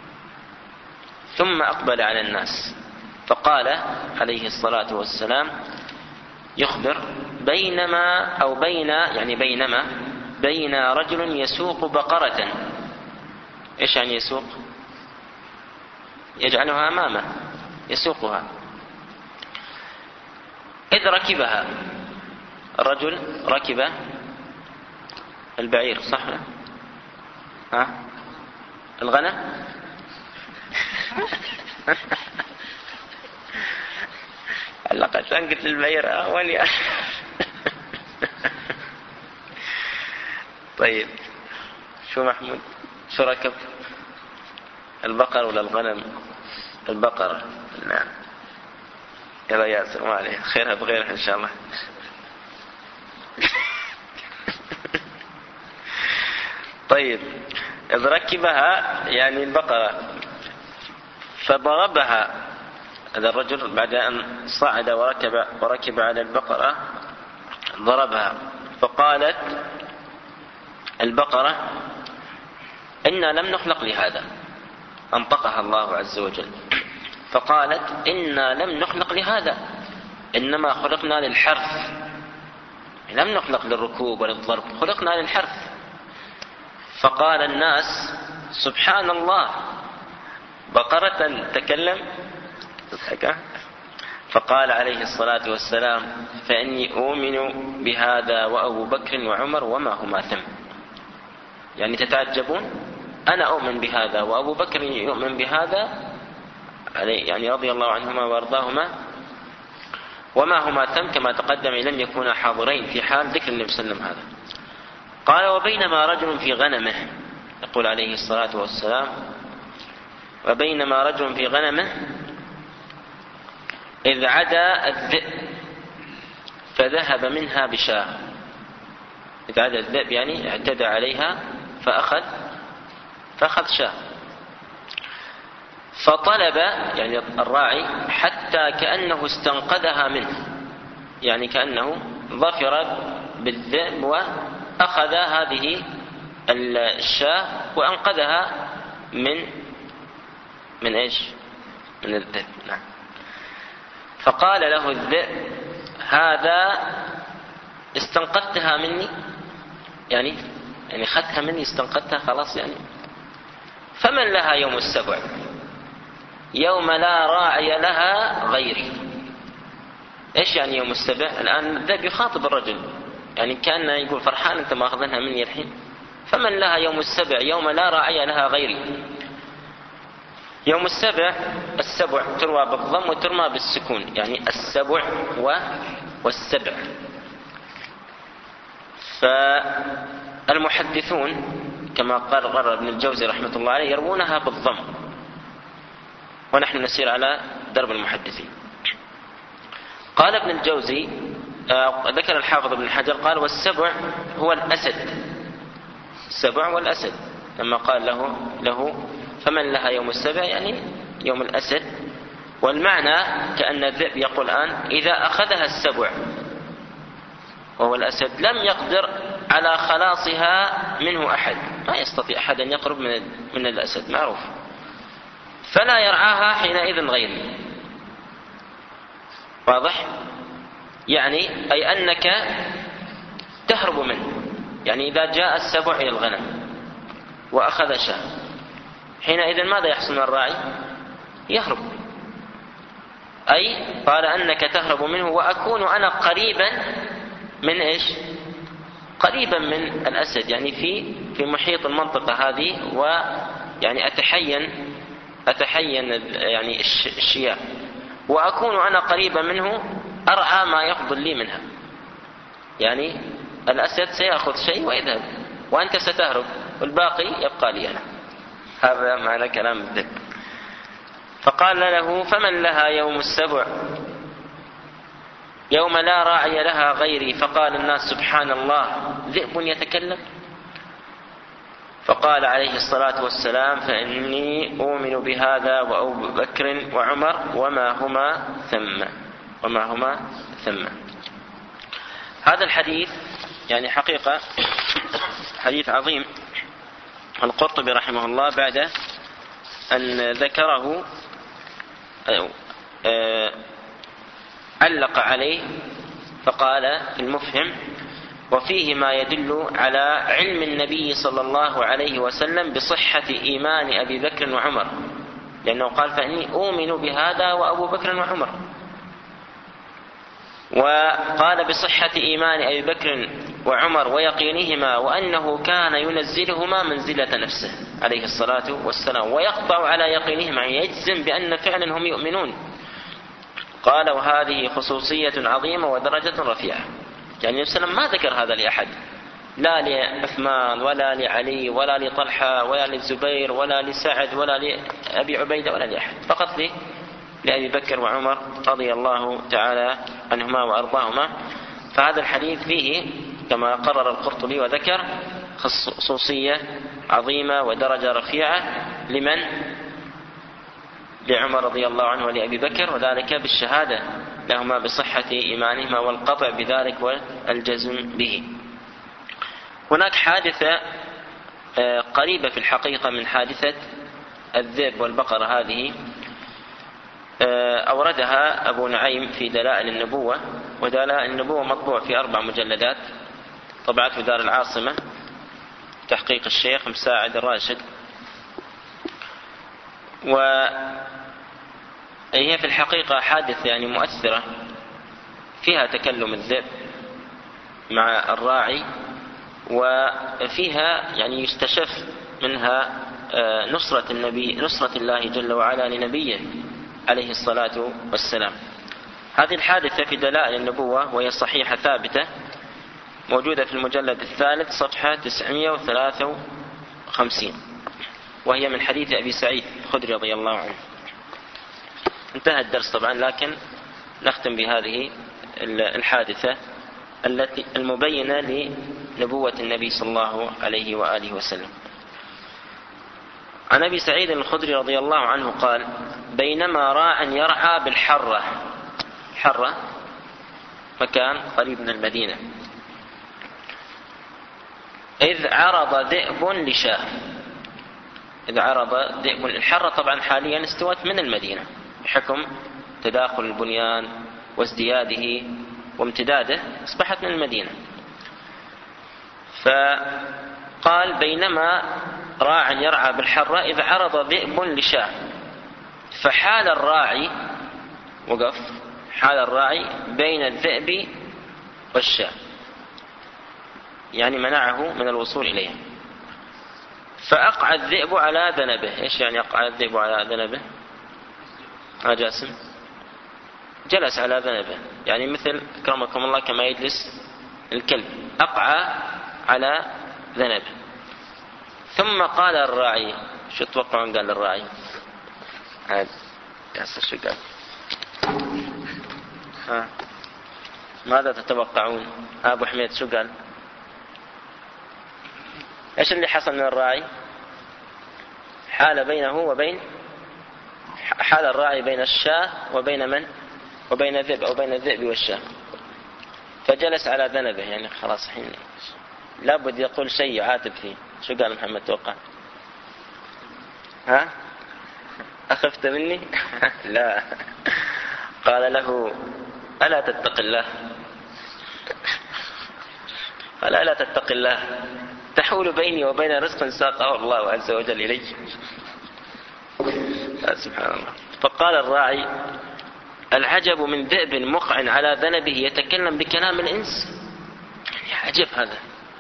ثم أقبل على الناس فقال عليه الصلاة والسلام يخبر: بينما بين رجل يسوق بقرة. إيش يعني يسوق؟ يجعلها أمامه، يسوقها. إذ ركبها الرجل، ركب البعير، صح؟ الغنم. لقد أنقذ البعير ولي. طيب، شو محمود، شو ركب؟ البقر ولا الغنم؟ البقرة. نعم. يلا ياسر، ما عليه، خيرها بغيرها إن شاء الله. طيب، إذ ركبها يعني البقرة فضربها هذا الرجل بعد أن صعد وركب على البقرة، ضربها. فقالت البقرة: إنا لم نخلق لهذا. أنطقها الله عز وجل فقالت: إنا لم نخلق لهذا، إنما خلقنا للحرث، لم نخلق للركوب وللضرب، خلقنا للحرث. فقال الناس: سبحان الله، بقرة تكلم. فقال عليه الصلاة والسلام: فإني أؤمن بهذا وأبو بكر وعمر وما هما ثم. يعني تتعجبون، أنا أؤمن بهذا وأبو بكر يؤمن بهذا، يعني رضي الله عنهما وارضاهما، وما هما ثم كما تقدم لم يكونا حاضرين في حال ذكر النبي صلى الله عليه وسلم هذا. قال: وبينما رجل في غنمه، يقول عليه الصلاة والسلام: وبينما رجل في غنمه إذ عدا الذئب فذهب منها بشاة. إذ عدا الذئب يعني اعتدى عليها فأخذ شاة. فطلب يعني الراعي حتى كأنه استنقذها منه، يعني كأنه ظفر بالذئب وأخذ هذه الشاة وأنقذها من من إيش؟ من الذئب. نعم. فقال له الذئب: هذا استنقذتها مني، يعني خدتها مني، استنقذتها خلاص يعني. فمن لها يوم السبع يوم لا راعي لها غيري. ايش يعني يوم السبع؟ الآن الذئب يخاطب الرجل، يعني كان يقول: فرحان انت ما اخذنها مني الحين. فمن لها يوم السبع يوم لا راعي لها غيري. يوم السبع، السبع تروى بالضم وترمى بالسكون، يعني السبع والسبع. فالمحدثون كما قرر ابن الجوزي رحمة الله عليه يروونها بالضم، ونحن نسير على درب المحدثين. قال ابن الجوزي، ذكر الحافظ ابن حجر قال: والسبع هو الأسد، السبع والأسد، لما قال له فمن لها يوم السبع يعني يوم الأسد. والمعنى كأن الذئب يقول الآن: إذا أخذها السبع وهو الأسد لم يقدر على خلاصها منه أحد، ما يستطيع أحد أن يقرب من الأسد، معروف، فلا يرعاها حينئذ غيري. واضح؟ يعني أي أنك تهرب منه، يعني إذا جاء السبع إلى الغنم وأخذ شاة، حينئذ ماذا يحصل من الراعي؟ يهرب. أي قال أنك تهرب منه، وأكون أنا قريبا من إيش؟ قريبا من الأسد، يعني في محيط المنطقة هذه، ويعني أتحين يعني الشياه، وأكون أنا قريبا منه أرعى ما يفضل لي منها. يعني الأسد سيأخذ شيء ويذهب، وأنت ستهرب، والباقي يبقى لي أنا. هذا معنى كلام الذئب. فقال له: فمن لها يوم السبع يوم لا راعي لها غيري. فقال الناس: سبحان الله، ذئب يتكلم؟ فقال عليه الصلاة والسلام: فإني أؤمن بهذا وأبو بكر وعمر وما هما ثم. هذا الحديث يعني حقيقة حديث عظيم. القرطبي رحمه الله بعد أن ذكره علق عليه فقال في المفهم: وفيه ما يدل على علم النبي صلى الله عليه وسلم بصحة إيمان أبي بكر وعمر، لأنه قال: فإني أؤمن بهذا وأبو بكر وعمر. وقال بصحة إيمان أبي بكر وعمر ويقينهما، وأنه كان ينزلهما منزلة نفسه عليه الصلاة والسلام، ويقطع على يقينهما، يجزم بأن فعلا هم يؤمنون. قال: وهذه خصوصية عظيمة ودرجة رفيعة. يعني النبي صلى الله عليه وسلم ما ذكر هذا لأحد، لا لعثمان ولا لعلي ولا لطلحة ولا للزبير ولا لسعد ولا لأبي عبيدة ولا لأحد، فقط لأبي بكر وعمر رضي الله تعالى عنهما وأرضاهما. فهذا الحديث فيه كما قرر القرطبي وذكر خصوصية عظيمة ودرجة رفيعة لمن؟ لعمر رضي الله عنه ولأبي بكر، وذلك بالشهادة لهما بصحة إيمانهما والقطع بذلك والجزم به. هناك حادثة قريبة في الحقيقة من حادثة الذئب والبقرة هذه، أوردها أبو نعيم في دلائل النبوة، ودلائل النبوة مطبوع في 4 مجلدات، طبعته دار العاصمة، تحقيق الشيخ مساعد الراشد. وهي في الحقيقة حادثة يعني مؤثرة، فيها تكلم الذئب مع الراعي، وفيها يعني يستشف منها نصرة الله جل وعلا لنبيه عليه الصلاة والسلام. هذه الحادثة في دلائل النبوة، وهي صحيحة ثابتة، موجودة في المجلد 3 صفحة 953، وهي من حديث أبي سعيد الخدري رضي الله عنه. انتهى الدرس طبعا، لكن نختم بهذه الحادثة التي المبينة لنبوة النبي صلى الله عليه وآله وسلم. عن أبي سعيد الخدري رضي الله عنه قال: بينما راع يرعى بالحرة، حرة مكان قريب من المدينة، إذ عرض ذئب لشاة، إذ عرض ذئب. الحرة طبعا حاليا استوت من المدينة بحكم تداخل البنيان وازدياده وامتداده، أصبحت من المدينة. فقال بينما راع يرعى بالحرة إذ عرض ذئب لشاة، فحال الراعي، وقف حال الراعي بين الذئب والشاة، يعني منعه من الوصول إليها. فأقع الذئب على ذنبه. إيش يعني أقع الذئب على ذنبه؟ جاسم جلس على ذنبه، يعني مثل أكرمكم الله كما يجلس الكلب، أقع على ذنبه. ثم قال الراعي، شو تتوقعون قال الراعي؟ عاد ياسر شو قال؟ ماذا تتوقعون؟ أبو حميد شو قال؟ إيش اللي حصل من الراعي؟ حال بينه وبين، حال الراعي بين الشاة وبين من؟ وبين الذئب، أو بين الذئب والشاة، فجلس على ذنبه. يعني خلاص حين لابد يقول شيء يعاتب فيه. شو قال محمد توقع؟ أخفت مني؟ لا، قال له ألا تتق الله؟ قال ألا تتق الله تحول بيني وبين رزق ساقه الله عز وجل إلي. سبحان الله. فقال الراعي العجب من ذئب مقع على ذنبه يتكلم بكلام الإنس، يعني عجب هذا.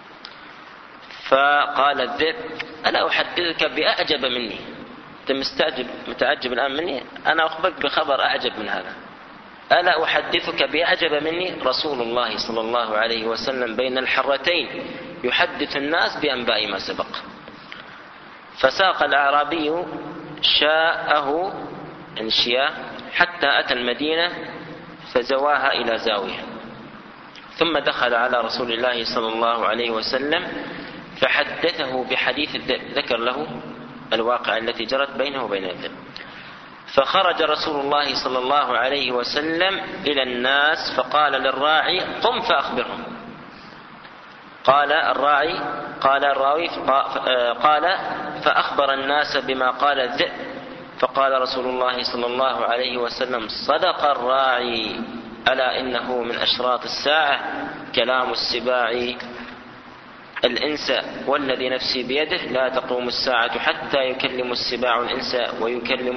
فقال الذئب ألا أحدثك بأعجب مني؟ أنت متعجب الآن مني، أنا أخبرك بخبر أعجب من هذا. ألا أحدثك بأعجب مني؟ رسول الله صلى الله عليه وسلم بين الحرتين يحدث الناس بأنباء ما سبق. فساق الأعرابي شاءه انشياء حتى أتى المدينة فزواها إلى زاوية، ثم دخل على رسول الله صلى الله عليه وسلم فحدثه بحديث الذئب، ذكر له الواقع التي جرت بينه وبين الذئب. فخرج رسول الله صلى الله عليه وسلم إلى الناس فقال للراعي قم فأخبرهم. قال الراعي، قال الراوي قال فأخبر الناس بما قال الذئب. فقال رسول الله صلى الله عليه وسلم صدق الراعي، ألا إنه من أشراط الساعة كلام السباع الإنس والذي نفسي بيده لا تقوم الساعة حتى يكلم السباع الإنس ويكلم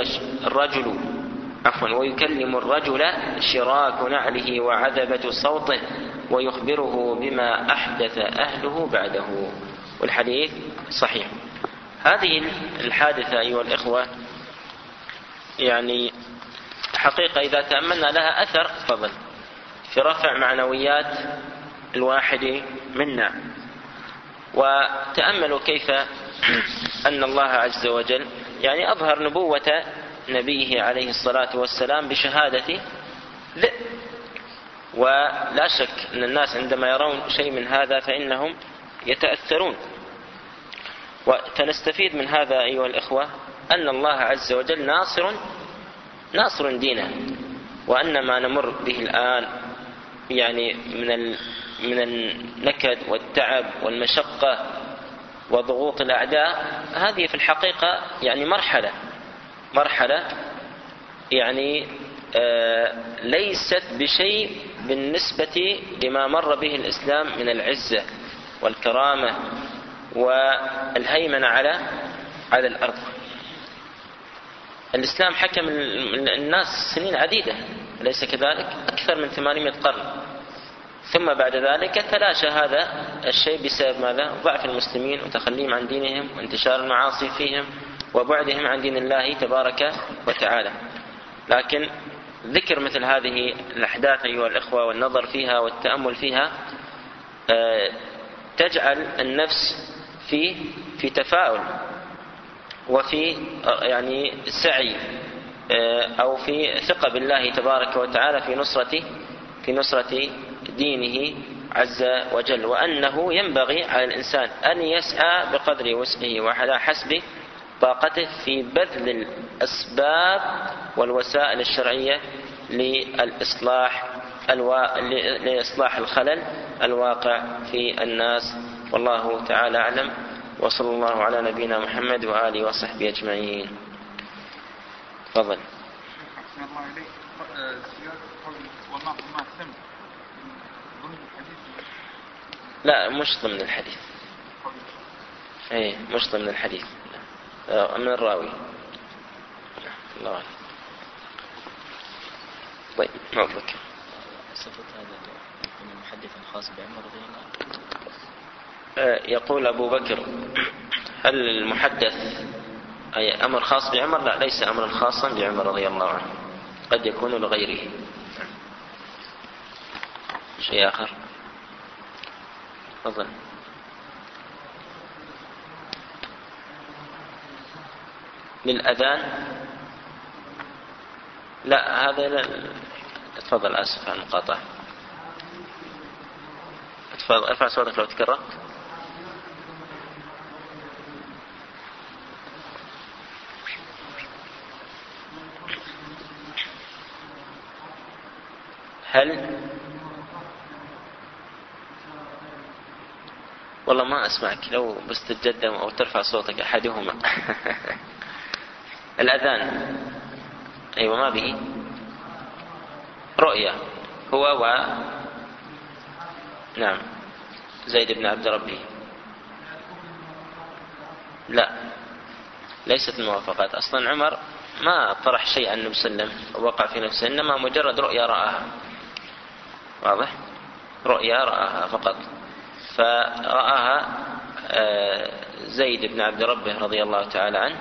الرجل شراك نعله وعذبة صوته ويخبره بما أحدث أهله بعده. والحديث صحيح. هذه الحادثة أيها الإخوة يعني حقيقة إذا تأملنا لها أثر فضل في رفع معنويات الواحد منا. وتأملوا كيف أن الله عز وجل يعني أظهر نبوة نبيه عليه الصلاة والسلام بشهادة ذئب. ولا شك أن الناس عندما يرون شيء من هذا فإنهم يتأثرون. وتنستفيد من هذا أيها الإخوة أن الله عز وجل ناصر دينه، وأن ما نمر به الآن يعني من النكد والتعب والمشقة وضغوط الأعداء، هذه في الحقيقة يعني مرحلة يعني ليست بشيء بالنسبة لما مر به الإسلام من العزة والكرامة والهيمنة على الأرض. الإسلام حكم الناس سنين عديدة، ليس كذلك؟ أكثر من 800 قرن. ثم بعد ذلك تلاشى هذا الشيء بسبب ماذا؟ ضعف المسلمين وتخليهم عن دينهم وانتشار المعاصي فيهم وبعدهم عن دين الله تبارك وتعالى. لكن ذكر مثل هذه الأحداث أيها الإخوة والنظر فيها والتأمل فيها تجعل النفس في تفاؤل وفي يعني سعي أو في ثقة بالله تبارك وتعالى في نصرة دينه عز وجل، وأنه ينبغي على الإنسان أن يسعى بقدر وسعه وعلى حسب طاقته في بذل الأسباب والوسائل الشرعية لإصلاح الخلل الواقع في الناس. والله تعالى أعلم، وصلى الله على نبينا محمد وآله وصحبه أجمعين. تفضل. لا مش ضمن الحديث. مش ضمن الحديث، من الراوي. الله أعلم. طيب نعطيك. صفة هذا من المحدث الخاص بعمر رضي الله عنه. يقول أبو بكر: هل المحدث أي أمر خاص بعمر؟ لا، ليس أمرا خاصا بعمر رضي الله عنه، قد يكون لغيره. شيء آخر؟ تفضل. للأذان؟ لا هذا تفضل. آسف على المقاطعة. تفضل ارفع صوتك لو تكررت. هل والله ما أسمعك، لو بس تتقدم أو ترفع صوتك أحدهما. الأذان أيوة ما به رؤية هو نعم زيد بن عبد ربه. لا ليست الموافقات. أصلا عمر ما طرح شيء عن النبي صلى الله عليه وسلم وقع في نفسه، إنما مجرد رؤيا رآها. واضح؟ رؤيا رآها فقط. فرآها زيد بن عبد ربه رضي الله تعالى عنه،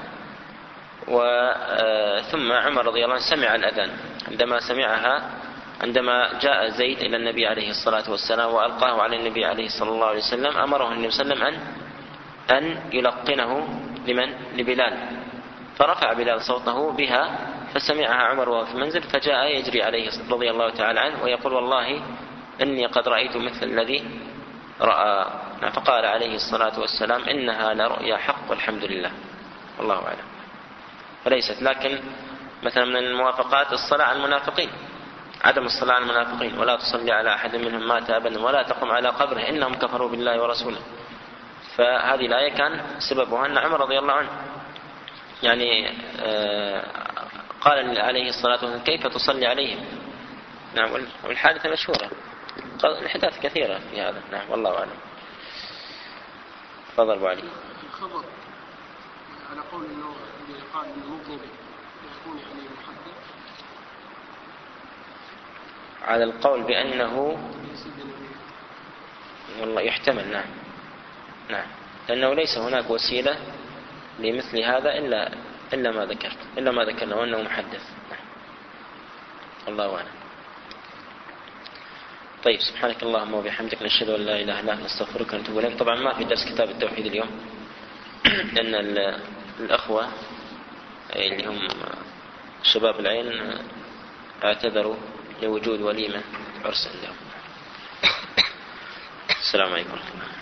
ثم عمر رضي الله عنه سمع الأذان. عندما سمعها، عندما جاء زيد إلى النبي عليه الصلاة والسلام وألقاه على النبي عليه صلى الله عليه وسلم، أمره النبي صلى الله عليه وسلم أن يلقنه لبلال، فرفع بلال صوته بها فسمعها عمر وهو في المنزل، فجاء يجري عليه رضي الله تعالى عنه ويقول: والله إني قد رأيت مثل الذي رأى. فقال عليه الصلاة والسلام: إنها لرؤيا حق والحمد لله، والله أعلم. فليست. لكن مثلا من الموافقات الصلاة على المنافقين، عدم الصلاة على المنافقين: ولا تصلي على أحد منهم مات أبدا ولا تقم على قبره إنهم كفروا بالله ورسوله. فهذه الآية كان سببها أن عمر رضي الله عنه يعني قال عليه الصلاة والسلام: كيف تصلي عليهم؟ نعم. والحادثة مشهورة، الأحداث كثيرة في هذا. نعم والله أعلم. تفضل أبو علي. الخبر على قول انه قال المغضب يكون يعني محدث، على القول بأنه والله يحتمل. نعم نعم، لأنه ليس هناك وسيلة لمثل هذا إلا ما ذكرت، إلا ما ذكرنا وأنه محدث. نعم الله أعلم. طيب سبحانك اللهم وبحمدك، نشهد أن لا إله إلا أنت، نستغفرك ونتوب إليك. طبعا ما في درس كتاب التوحيد اليوم، لأن الأخوة اللي هم شباب العين اعتذروا لوجود وليمة عرس عندهم. السلام عليكم ورحمة الله.